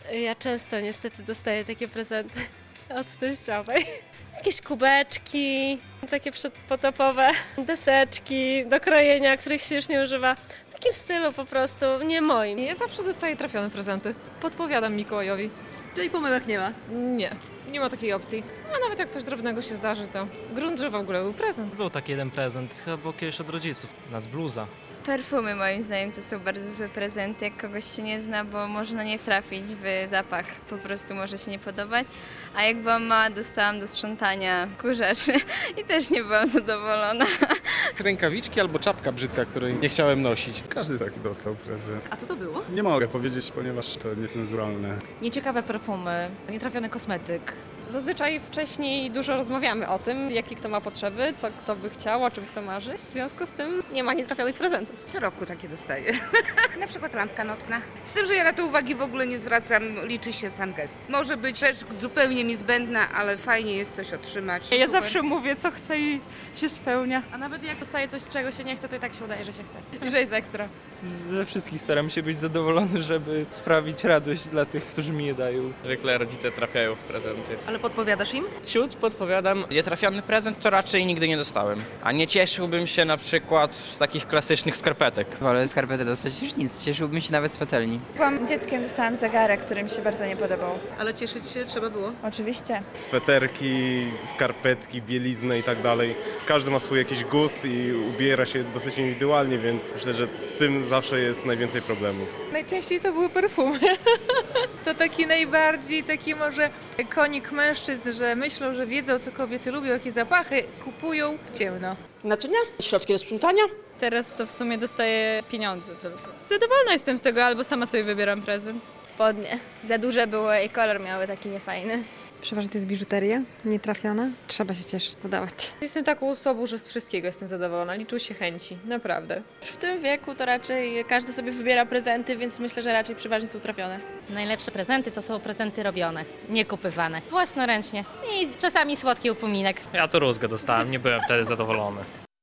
Ja często niestety dostaję takie prezenty od teściowej. Jakieś kubeczki, takie przedpotopowe, deseczki do krojenia, których się już nie używa. W takim stylu po prostu, nie moim. Ja zawsze dostaję trafione prezenty. Podpowiadam Mikołajowi. Czyli pomyłek nie ma. Nie ma takiej opcji. A nawet jak coś drobnego się zdarzy, to grunt, że w ogóle był prezent. Był taki jeden prezent, chyba było kiedyś od rodziców, nad bluza. Perfumy moim zdaniem to są bardzo złe prezenty, jak kogoś się nie zna, bo można nie trafić w zapach, po prostu może się nie podobać. A jak byłam mała, dostałam do sprzątania kurzaczy i też nie byłam zadowolona. Rękawiczki albo czapka brzydka, której nie chciałem nosić. Każdy taki dostał prezent. A co to było? Nie mogę powiedzieć, ponieważ to niecenzuralne. Nieciekawe perfumy, nietrafiony kosmetyk. Zazwyczaj wcześniej dużo rozmawiamy o tym, jakie kto ma potrzeby, co kto by chciał, o czym kto marzy. W związku z tym nie ma nietrafionych prezentów. Co roku takie dostaję. Na przykład lampka nocna. Z tym, że ja na to uwagi w ogóle nie zwracam, liczy się sam gest. Może być rzecz zupełnie mi zbędna, ale fajnie jest coś otrzymać. Ja zawsze mówię, co chcę i się spełnia. A nawet jak dostaję coś, czego się nie chce, to i tak się udaje, że się chce. Że jest ekstra. Ze wszystkich staram się być zadowolony, żeby sprawić radość dla tych, którzy mi je dają. Zwykle rodzice trafiają w prezenty. Ale podpowiadasz im? Ciut podpowiadam. Nietrafiony prezent to raczej nigdy nie dostałem. A nie cieszyłbym się na przykład z takich klasycznych skarpetek. Wolę skarpetę dostać niż nic, cieszyłbym się nawet z patelni. Byłam dzieckiem, dostałam zegarek, który mi się bardzo nie podobał. Ale cieszyć się trzeba było? Oczywiście. Sweterki, skarpetki, bieliznę i tak dalej. Każdy ma swój jakiś gust i ubiera się dosyć indywidualnie, więc myślę, że z tym zawsze jest najwięcej problemów. Najczęściej to były perfumy. To taki najbardziej taki może konik mężczyzn, że myślą, że wiedzą, co kobiety lubią, jakie zapachy, kupują w ciemno. Naczynia? Środki do sprzątania? Teraz to w sumie dostaję pieniądze tylko. Zadowolona jestem z tego, albo sama sobie wybieram prezent. Spodnie. Za duże były i kolor miały taki niefajny. Przeważnie to jest biżuteria, nietrafiona. Trzeba się cieszyć, podawać. Jestem taką osobą, że z wszystkiego jestem zadowolona. Liczą się chęci, naprawdę. W tym wieku to raczej każdy sobie wybiera prezenty, więc myślę, że raczej przeważnie są trafione. Najlepsze prezenty to są prezenty robione, nie kupywane. Własnoręcznie i czasami słodki upominek. Ja to rózgę dostałem, nie byłem wtedy zadowolony.